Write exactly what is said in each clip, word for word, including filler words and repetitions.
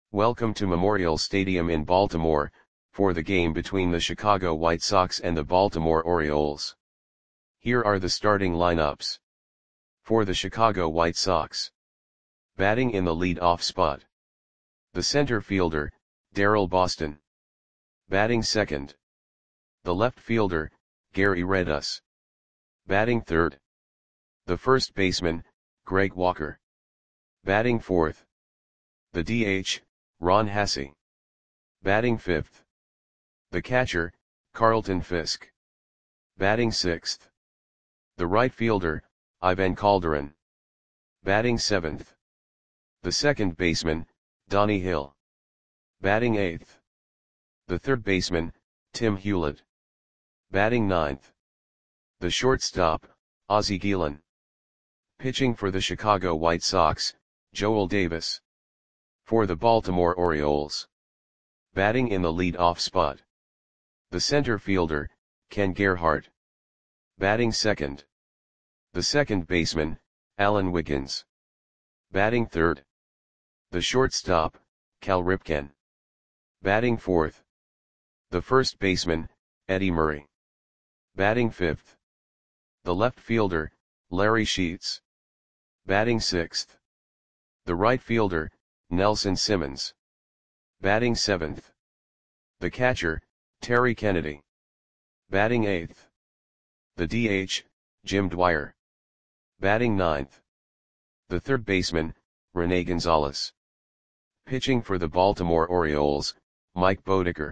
Welcome to Memorial Stadium in Baltimore, for the game between the Chicago White Sox and the Baltimore Orioles. Here are the starting lineups. For the Chicago White Sox. Batting in the lead-off spot. The center fielder, Daryl Boston. Batting second. The left fielder, Gary Redus. Batting third. The first baseman, Greg Walker. Batting fourth. The D H, Ron Hassey. Batting fifth. The catcher, Carlton Fisk. Batting sixth. The right fielder, Ivan Calderon. Batting seventh. The second baseman, Donnie Hill. Batting eighth. The third baseman, Tim Hewlett. Batting ninth. The shortstop, Ozzie Guillen. Pitching for the Chicago White Sox, Joel Davis. For the Baltimore Orioles. Batting in the lead-off spot. The center fielder, Ken Gerhart. Batting second. The second baseman, Alan Wiggins. Batting third. The shortstop, Cal Ripken. Batting fourth. The first baseman, Eddie Murray. Batting fifth. The left fielder, Larry Sheets. Batting sixth. The right fielder, Nelson Simmons. Batting seventh. The catcher, Terry Kennedy. Batting eighth. The D H, Jim Dwyer. Batting ninth. The third baseman, Rene Gonzalez. Pitching for the Baltimore Orioles, Mike Bodeker.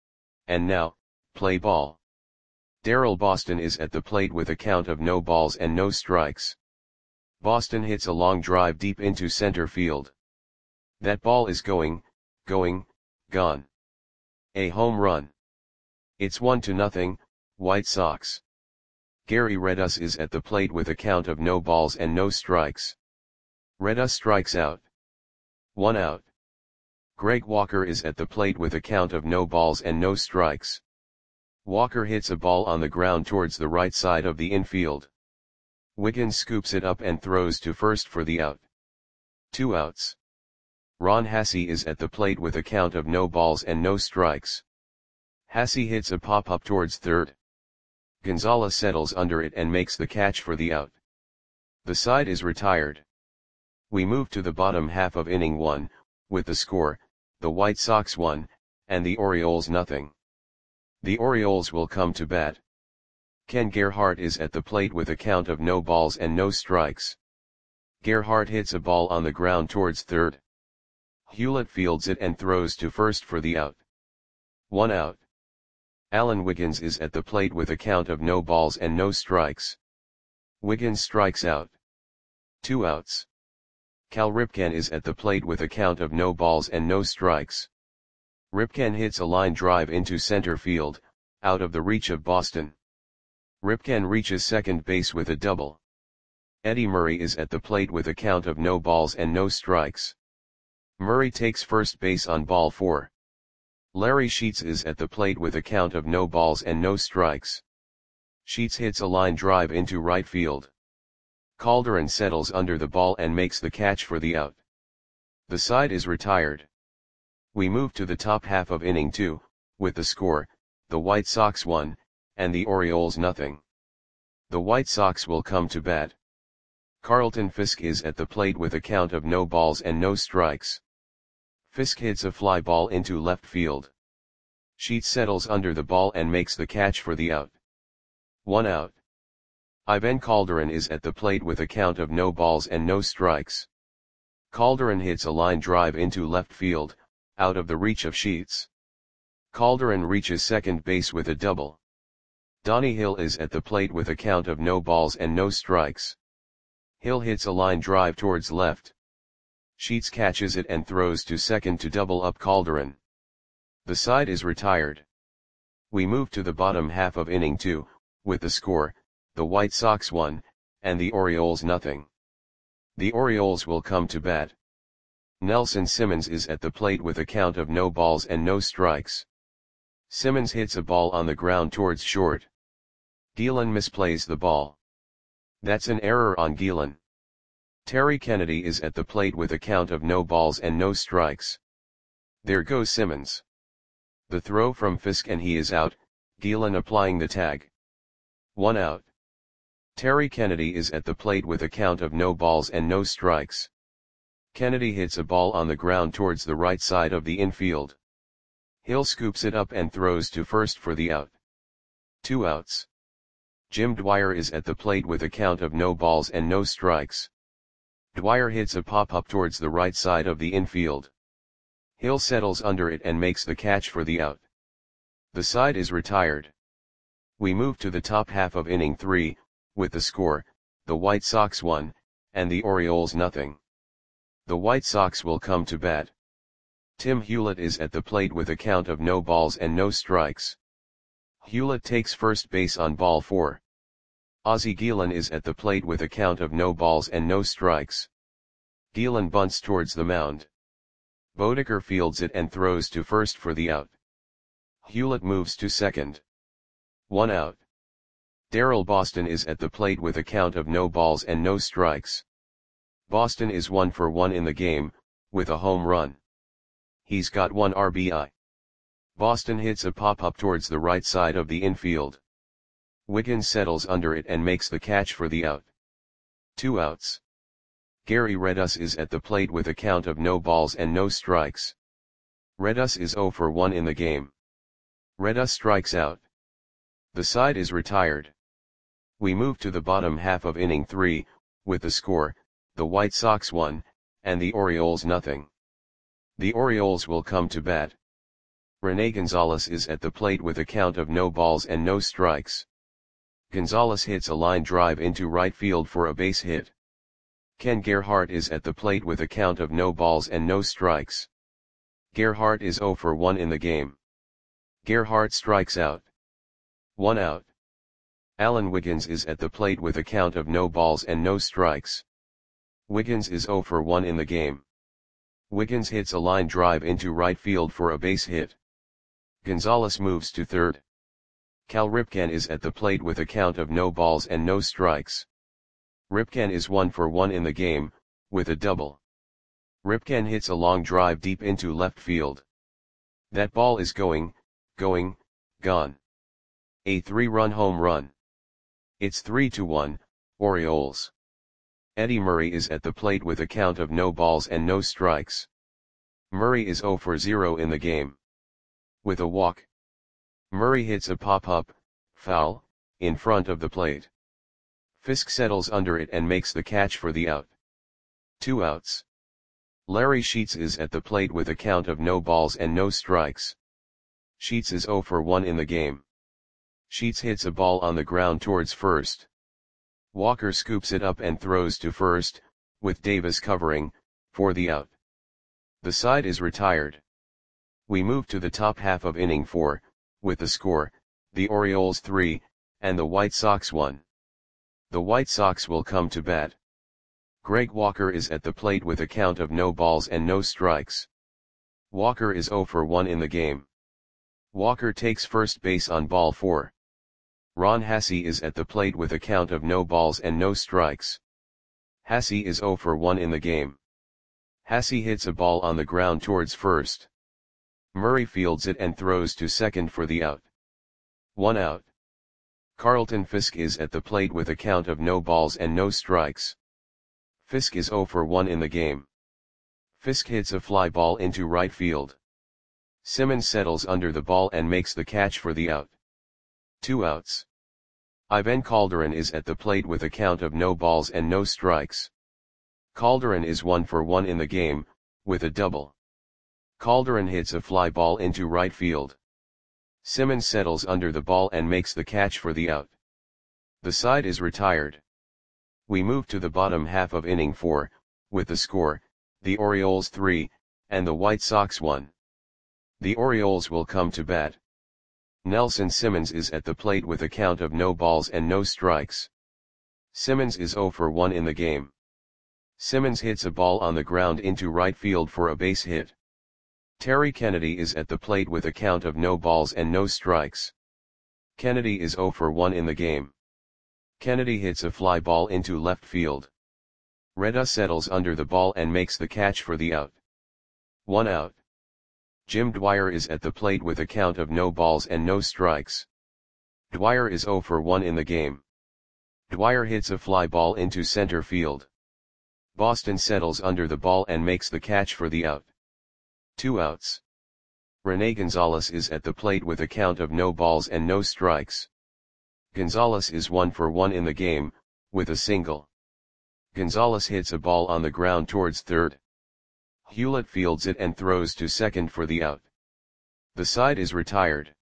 And now, play ball. Daryl Boston is at the plate with a count of no balls and no strikes. Boston hits a long drive deep into center field. That ball is going, going, gone. A home run. It's one to nothing, White Sox. Gary Redus is at the plate with a count of no balls and no strikes. Redus strikes out. One out. Greg Walker is at the plate with a count of no balls and no strikes. Walker hits a ball on the ground towards the right side of the infield. Wiggins scoops it up and throws to first for the out. Two outs. Ron Hassey is at the plate with a count of no balls and no strikes. Hassey hits a pop-up towards third. Gonzalez settles under it and makes the catch for the out. The side is retired. We move to the bottom half of inning one, with the score, the White Sox one, and the Orioles nothing. The Orioles will come to bat. Ken Gerhart is at the plate with a count of no balls and no strikes. Gerhart hits a ball on the ground towards third. Hewlett fields it and throws to first for the out. One out. Alan Wiggins is at the plate with a count of no balls and no strikes. Wiggins strikes out. Two outs. Cal Ripken is at the plate with a count of no balls and no strikes. Ripken hits a line drive into center field, out of the reach of Boston. Ripken reaches second base with a double. Eddie Murray is at the plate with a count of no balls and no strikes. Murray takes first base on ball four. Larry Sheets is at the plate with a count of no balls and no strikes. Sheets hits a line drive into right field. Calderon settles under the ball and makes the catch for the out. The side is retired. We move to the top half of inning two, with the score, the White Sox one, and the Orioles nothing. The White Sox will come to bat. Carlton Fisk is at the plate with a count of no balls and no strikes. Fisk hits a fly ball into left field. Sheets settles under the ball and makes the catch for the out. One out. Ivan Calderon is at the plate with a count of no balls and no strikes. Calderon hits a line drive into left field, out of the reach of Sheets. Calderon reaches second base with a double. Donnie Hill is at the plate with a count of no balls and no strikes. Hill hits a line drive towards left. Sheets catches it and throws to second to double up Calderon. The side is retired. We move to the bottom half of inning two, with the score, the White Sox one, and the Orioles nothing. The Orioles will come to bat. Nelson Simmons is at the plate with a count of no balls and no strikes. Simmons hits a ball on the ground towards short. Guillen misplays the ball. That's an error on Guillen. Terry Kennedy is at the plate with a count of no balls and no strikes. There goes Simmons. The throw from Fisk and he is out, Gielan applying the tag. One out. Terry Kennedy is at the plate with a count of no balls and no strikes. Kennedy hits a ball on the ground towards the right side of the infield. Hill scoops it up and throws to first for the out. Two outs. Jim Dwyer is at the plate with a count of no balls and no strikes. Dwyer hits a pop-up towards the right side of the infield. Hill settles under it and makes the catch for the out. The side is retired. We move to the top half of inning three, with the score, the White Sox one, and the Orioles nothing. The White Sox will come to bat. Tim Hewlett is at the plate with a count of no balls and no strikes. Hewlett takes first base on ball four. Ozzie Gielan is at the plate with a count of no balls and no strikes. Gielan bunts towards the mound. Bodeker fields it and throws to first for the out. Hewlett moves to second. One out. Darrell Boston is at the plate with a count of no balls and no strikes. Boston is one for one in the game, with a home run. He's got one R B I. Boston hits a pop-up towards the right side of the infield. Wiggins settles under it and makes the catch for the out. Two outs. Gary Redus is at the plate with a count of no balls and no strikes. Redus is zero for one in the game. Redus strikes out. The side is retired. We move to the bottom half of inning three, with the score, the White Sox one, and the Orioles nothing. The Orioles will come to bat. Rene Gonzalez is at the plate with a count of no balls and no strikes. Gonzalez hits a line drive into right field for a base hit. Ken Gerhart is at the plate with a count of no balls and no strikes. Gerhart is zero for one in the game. Gerhart strikes out. One out. Alan Wiggins is at the plate with a count of no balls and no strikes. Wiggins is zero for one in the game. Wiggins hits a line drive into right field for a base hit. Gonzalez moves to third. Cal Ripken is at the plate with a count of no balls and no strikes. Ripken is one for one in the game, with a double. Ripken hits a long drive deep into left field. That ball is going, going, gone. A three-run home run. It's three to one, Orioles. Eddie Murray is at the plate with a count of no balls and no strikes. Murray is zero for zero in the game. With a walk. Murray hits a pop-up, foul, in front of the plate. Fisk settles under it and makes the catch for the out. Two outs. Larry Sheets is at the plate with a count of no balls and no strikes. Sheets is zero for one in the game. Sheets hits a ball on the ground towards first. Walker scoops it up and throws to first, with Davis covering, for the out. The side is retired. We move to the top half of inning four, with the score, the Orioles three, and the White Sox one. The White Sox will come to bat. Greg Walker is at the plate with a count of no balls and no strikes. Walker is zero for one in the game. Walker takes first base on ball four. Ron Hassey is at the plate with a count of no balls and no strikes. Hassey is zero for one in the game. Hassey hits a ball on the ground towards first. Murray fields it and throws to second for the out. One out. Carlton Fisk is at the plate with a count of no balls and no strikes. Fisk is zero for one in the game. Fisk hits a fly ball into right field. Simmons settles under the ball and makes the catch for the out. Two outs. Ivan Calderon is at the plate with a count of no balls and no strikes. Calderon is one for one in the game, with a double. Calderon hits a fly ball into right field. Simmons settles under the ball and makes the catch for the out. The side is retired. We move to the bottom half of inning four, with the score, the Orioles three, and the White Sox one. The Orioles will come to bat. Nelson Simmons is at the plate with a count of no balls and no strikes. Simmons is zero for one in the game. Simmons hits a ball on the ground into right field for a base hit. Terry Kennedy is at the plate with a count of no balls and no strikes. Kennedy is zero for one in the game. Kennedy hits a fly ball into left field. Redus settles under the ball and makes the catch for the out. One out. Jim Dwyer is at the plate with a count of no balls and no strikes. Dwyer is zero for one in the game. Dwyer hits a fly ball into center field. Boston settles under the ball and makes the catch for the out. Two outs. Rene Gonzalez is at the plate with a count of no balls and no strikes. Gonzalez is one for one in the game, with a single. Gonzalez hits a ball on the ground towards third. Hewlett fields it and throws to second for the out. The side is retired.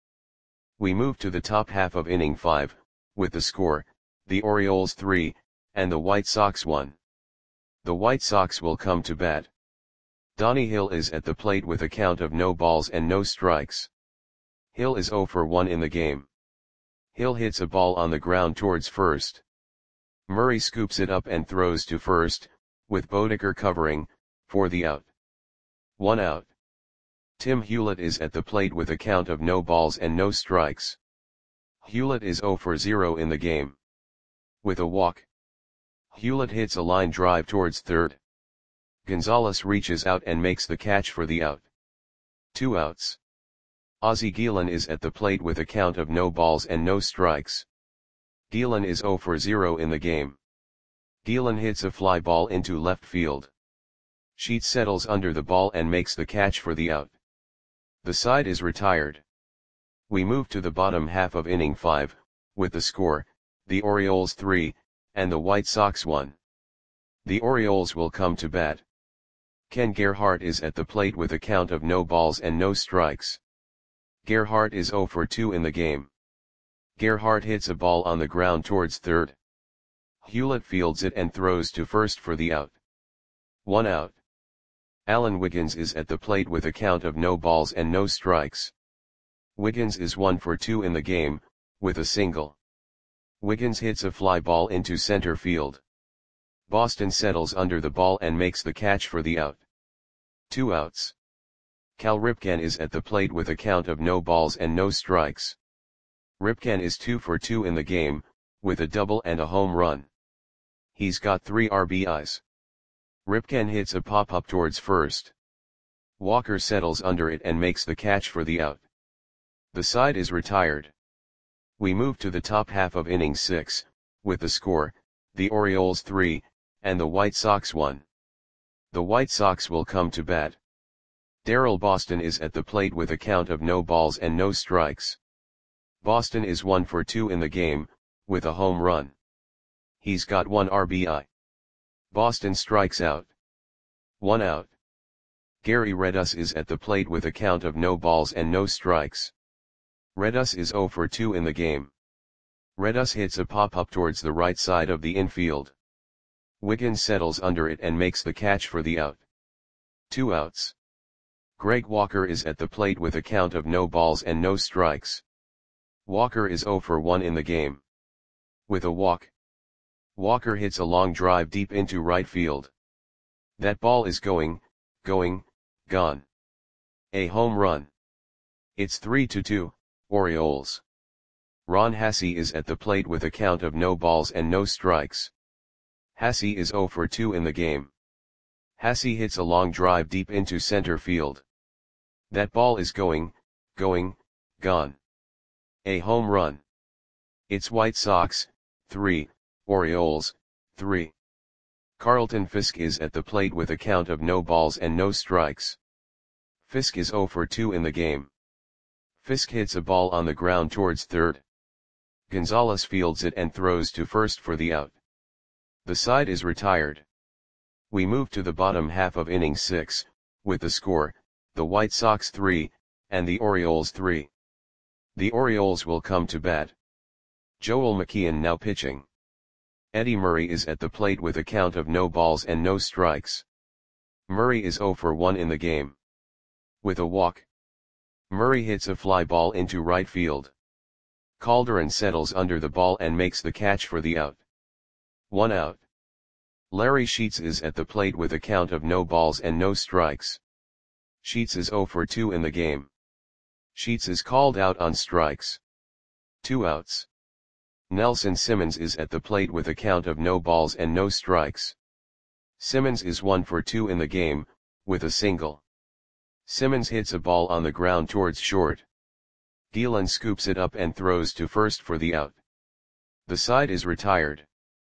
We move to the top half of inning five, with the score, the Orioles three, and the White Sox one. The White Sox will come to bat. Donnie Hill is at the plate with a count of no balls and no strikes. Hill is zero for one in the game. Hill hits a ball on the ground towards first. Murray scoops it up and throws to first, with Bodeker covering, for the out. One out. Tim Hewlett is at the plate with a count of no balls and no strikes. Hewlett is zero for zero in the game. With a walk. Hewlett hits a line drive towards third. Gonzalez reaches out and makes the catch for the out. Two outs. Ozzie Guillen is at the plate with a count of no balls and no strikes. Guillen is zero for zero in the game. Guillen hits a fly ball into left field. Sheets settles under the ball and makes the catch for the out. The side is retired. We move to the bottom half of inning five, with the score, the Orioles three, and the White Sox one. The Orioles will come to bat. Ken Gerhart is at the plate with a count of no balls and no strikes. Gerhart is zero for two in the game. Gerhart hits a ball on the ground towards third. Hewlett fields it and throws to first for the out. One out. Alan Wiggins is at the plate with a count of no balls and no strikes. Wiggins is one for two in the game, with a single. Wiggins hits a fly ball into center field. Boston settles under the ball and makes the catch for the out. Two outs. Cal Ripken is at the plate with a count of no balls and no strikes. Ripken is two for two in the game, with a double and a home run. He's got three R B Is. Ripken hits a pop-up towards first. Walker settles under it and makes the catch for the out. The side is retired. We move to the top half of inning six, with the score, the Orioles three, and the White Sox one. The White Sox will come to bat. Darrell Boston is at the plate with a count of no balls and no strikes. Boston is one for two in the game, with a home run. He's got one R B I. Boston strikes out. One out. Gary Redus is at the plate with a count of no balls and no strikes. Redus is zero for two in the game. Redus hits a pop-up towards the right side of the infield. Wiggins settles under it and makes the catch for the out. Two outs. Greg Walker is at the plate with a count of no balls and no strikes. Walker is zero for one in the game. With a walk. Walker hits a long drive deep into right field. That ball is going, going, gone. A home run. It's three to two, Orioles. Ron Hassey is at the plate with a count of no balls and no strikes. Hassey is zero for two in the game. Hassey hits a long drive deep into center field. That ball is going, going, gone. A home run. It's White Sox, three, Orioles, three. Carlton Fisk is at the plate with a count of no balls and no strikes. Fisk is zero for two in the game. Fisk hits a ball on the ground towards third. Gonzalez fields it and throws to first for the out. The side is retired. We move to the bottom half of inning six, with the score, the White Sox three, and the Orioles three. The Orioles will come to bat. Joel McKeon now pitching. Eddie Murray is at the plate with a count of no balls and no strikes. Murray is zero for one in the game. With a walk. Murray hits a fly ball into right field. Calderon settles under the ball and makes the catch for the out. One out. Larry Sheets is at the plate with a count of no balls and no strikes. Sheets is zero for two in the game. Sheets is called out on strikes. Two outs. Nelson Simmons is at the plate with a count of no balls and no strikes. Simmons is one for two in the game, with a single. Simmons hits a ball on the ground towards short. Gielan scoops it up and throws to first for the out. The side is retired.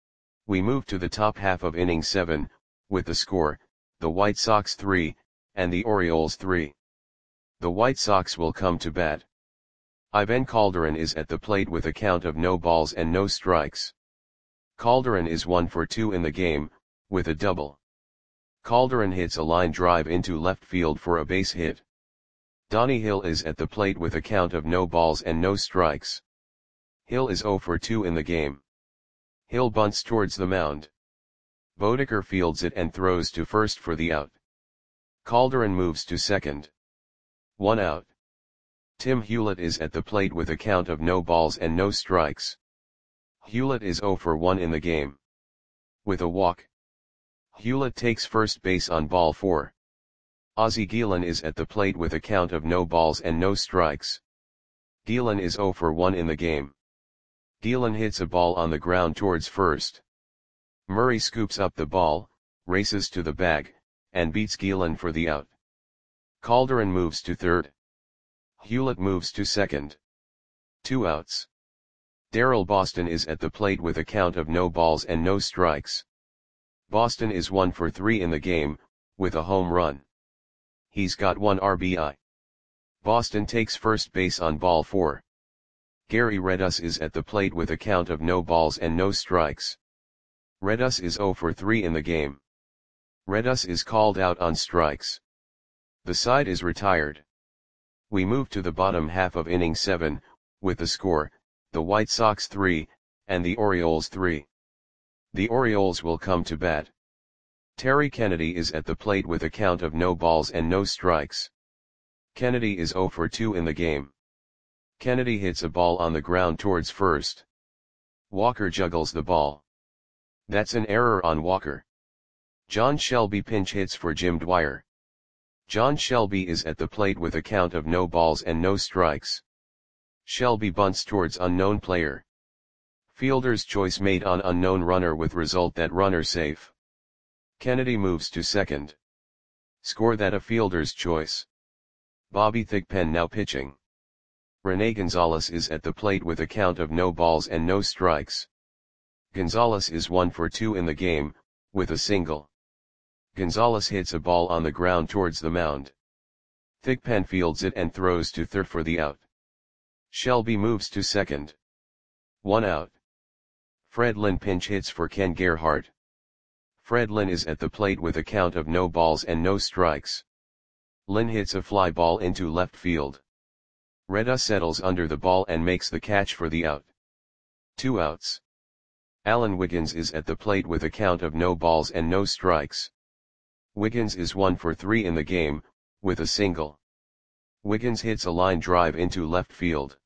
We move to the top half of inning seven, with the score, the White Sox three, and the Orioles three. The White Sox will come to bat. Ivan Calderon is at the plate with a count of no balls and no strikes. Calderon is one for two in the game, with a double. Calderon hits a line drive into left field for a base hit. Donnie Hill is at the plate with a count of no balls and no strikes. Hill is zero for two in the game. Hill bunts towards the mound. Bodeker fields it and throws to first for the out. Calderon moves to second. One out. Tim Hewlett is at the plate with a count of no balls and no strikes. Hewlett is zero for one in the game. With a walk. Hewlett takes first base on ball four. Ozzie Gielan is at the plate with a count of no balls and no strikes. Gielan is zero for one in the game. Gielan hits a ball on the ground towards first. Murray scoops up the ball, races to the bag, and beats Gielan for the out. Calderon moves to third. Hewlett moves to second. Two outs. Darrell Boston is at the plate with a count of no balls and no strikes. Boston is one for three in the game, with a home run. He's got one R B I. Boston takes first base on ball four. Gary Redus is at the plate with a count of no balls and no strikes. Redus is zero for three in the game. Redus is called out on strikes. The side is retired. We move to the bottom half of inning seven, with the score, the White Sox three, and the Orioles three. The Orioles will come to bat. Terry Kennedy is at the plate with a count of no balls and no strikes. Kennedy is zero for two in the game. Kennedy hits a ball on the ground towards first. Walker juggles the ball. That's an error on Walker. John Shelby pinch hits for Jim Dwyer. John Shelby is at the plate with a count of no balls and no strikes. Shelby bunts towards unknown player. Fielder's choice made on unknown runner with result that runner safe. Kennedy moves to second. Score that a fielder's choice. Bobby Thigpen now pitching. Rene Gonzalez is at the plate with a count of no balls and no strikes. Gonzalez is one for two in the game, with a single. Gonzalez hits a ball on the ground towards the mound. Thigpen fields it and throws to third for the out. Shelby moves to second. One out. Fred Lynn pinch hits for Ken Gerhart. Fred Lynn is at the plate with a count of no balls and no strikes. Lynn hits a fly ball into left field. Redus settles under the ball and makes the catch for the out. Two outs. Alan Wiggins is at the plate with a count of no balls and no strikes. Wiggins is one for three in the game, with a single. Wiggins hits a line drive into left field.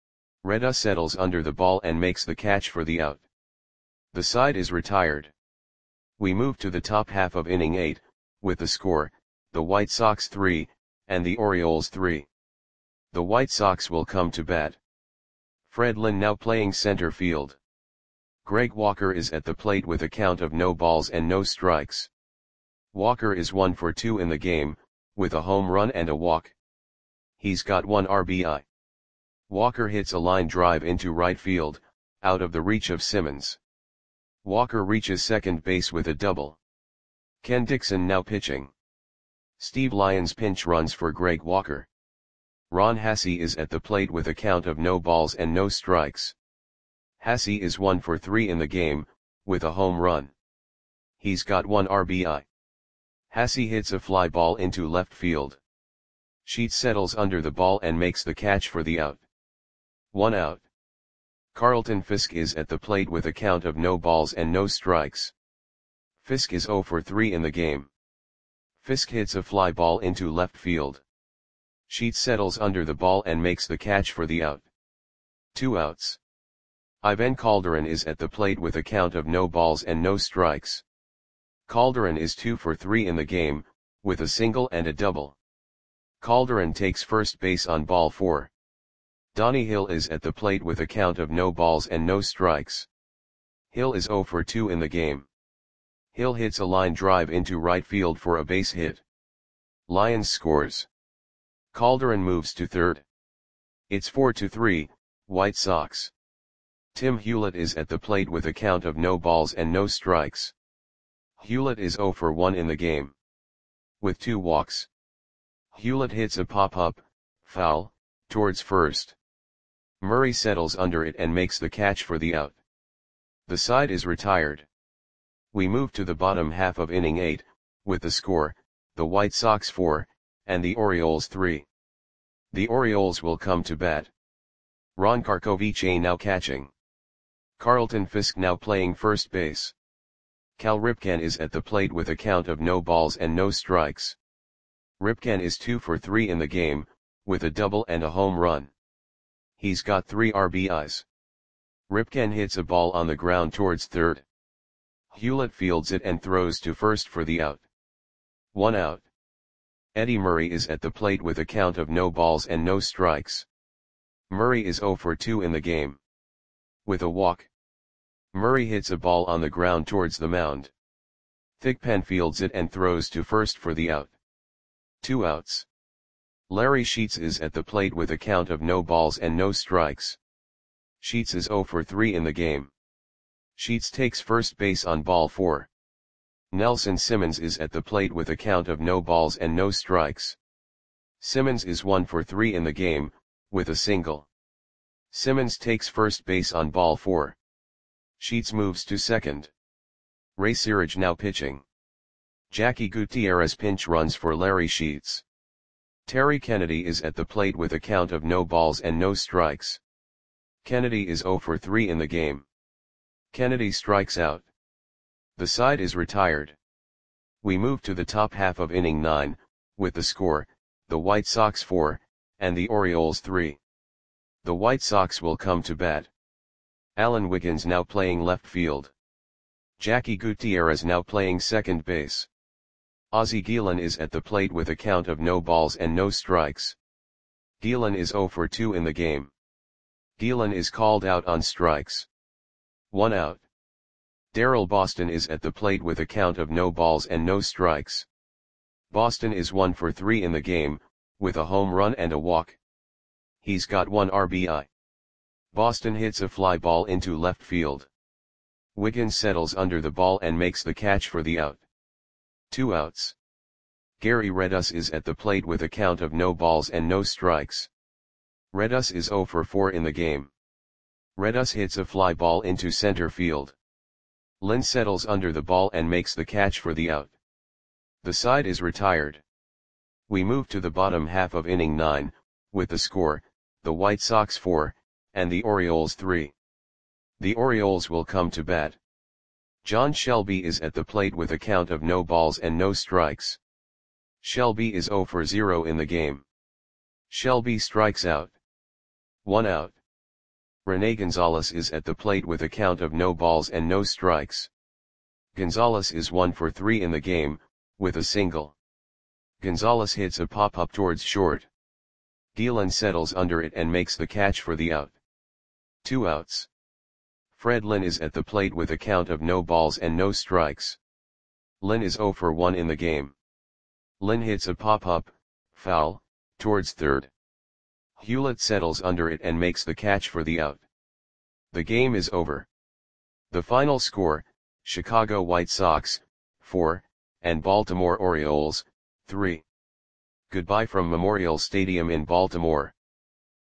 Redus settles under the ball and makes the catch for the out. The side is retired. We move to the top half of inning eight, with the score, the White Sox three, and the Orioles three. The White Sox will come to bat. Fred Lynn now playing center field. Greg Walker is at the plate with a count of no balls and no strikes. Walker is one for two in the game, with a home run and a walk. He's got one R B I. Walker hits a line drive into right field, out of the reach of Simmons. Walker reaches second base with a double. Ken Dixon now pitching. Steve Lyons pinch runs for Greg Walker. Ron Hassey is at the plate with a count of no balls and no strikes. Hassey is one for three in the game, with a home run. He's got one R B I. Hassey hits a fly ball into left field. Sheets settles under the ball and makes the catch for the out. One out. Carlton Fisk is at the plate with a count of no balls and no strikes. Fisk is zero for three in the game. Fisk hits a fly ball into left field. Sheets settles under the ball and makes the catch for the out. Two outs. Ivan Calderon is at the plate with a count of no balls and no strikes. Calderon is two for three in the game, with a single and a double. Calderon takes first base on ball four. Donnie Hill is at the plate with a count of no balls and no strikes. Hill is zero for two in the game. Hill hits a line drive into right field for a base hit. Lyons scores. Calderon moves to third. It's four to three, White Sox. Tim Hewlett is at the plate with a count of no balls and no strikes. Hewlett is oh for one in the game. With two walks. Hewlett hits a pop-up, foul, towards first. Murray settles under it and makes the catch for the out. The side is retired. We move to the bottom half of inning eight, with the score, the White Sox four, and the Orioles three. The Orioles will come to bat. Ron Karkovice now catching. Carlton Fisk now playing first base. Cal Ripken is at the plate with a count of no balls and no strikes. Ripken is two for three in the game, with a double and a home run. He's got three R B Is. Ripken hits a ball on the ground towards third. Hewlett fields it and throws to first for the out. One out. Eddie Murray is at the plate with a count of no balls and no strikes. Murray is oh for two in the game. With a walk. Murray hits a ball on the ground towards the mound. Thigpen fields it and throws to first for the out. Two outs. Larry Sheets is at the plate with a count of no balls and no strikes. Sheets is oh for three in the game. Sheets takes first base on ball four. Nelson Simmons is at the plate with a count of no balls and no strikes. Simmons is one for three in the game, with a single. Simmons takes first base on ball four. Sheets moves to second. Ray Searage now pitching. Jackie Gutierrez pinch runs for Larry Sheets. Terry Kennedy is at the plate with a count of no balls and no strikes. Kennedy is oh for three in the game. Kennedy strikes out. The side is retired. We move to the top half of inning nine, with the score, the White Sox four, and the Orioles three. The White Sox will come to bat. Alan Wiggins now playing left field. Jackie Gutierrez now playing second base. Ozzie Guillen is at the plate with a count of no balls and no strikes. Guillen is oh for two in the game. Guillen is called out on strikes. One out. Darryl Boston is at the plate with a count of no balls and no strikes. Boston is one for three in the game, with a home run and a walk. He's got one R B I. Boston hits a fly ball into left field. Wiggins settles under the ball and makes the catch for the out. Two outs. Gary Redus is at the plate with a count of no balls and no strikes. Redus is oh for four in the game. Redus hits a fly ball into center field. Lynn settles under the ball and makes the catch for the out. The side is retired. We move to the bottom half of inning nine, with the score, the White Sox four, and the Orioles three. The Orioles will come to bat. John Shelby is at the plate with a count of no balls and no strikes. Shelby is oh for zero in the game. Shelby strikes out. One out. Rene Gonzalez is at the plate with a count of no balls and no strikes. Gonzalez is one for three in the game, with a single. Gonzalez hits a pop-up towards short. Guillen settles under it and makes the catch for the out. Two outs. Fred Lynn is at the plate with a count of no balls and no strikes. Lynn is oh for one in the game. Lynn hits a pop-up, foul, towards third. Hewlett settles under it and makes the catch for the out. The game is over. The final score, Chicago White Sox, four, and Baltimore Orioles, three. Goodbye from Memorial Stadium in Baltimore.